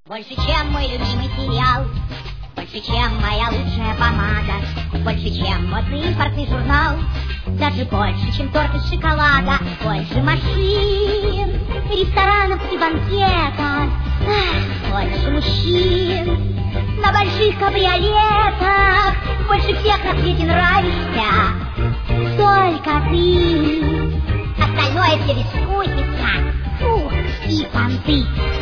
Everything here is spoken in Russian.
Больше, чем мой любимый сериал, больше, чем моя лучшая помада, больше, чем модный импортный журнал, даже больше, чем торт из шоколада. Больше машин, ресторанов и банкетов, больше мужчин на больших кабриолетах. Больше всех на свете нравишься только ты. Остальное все бескусица, и понты.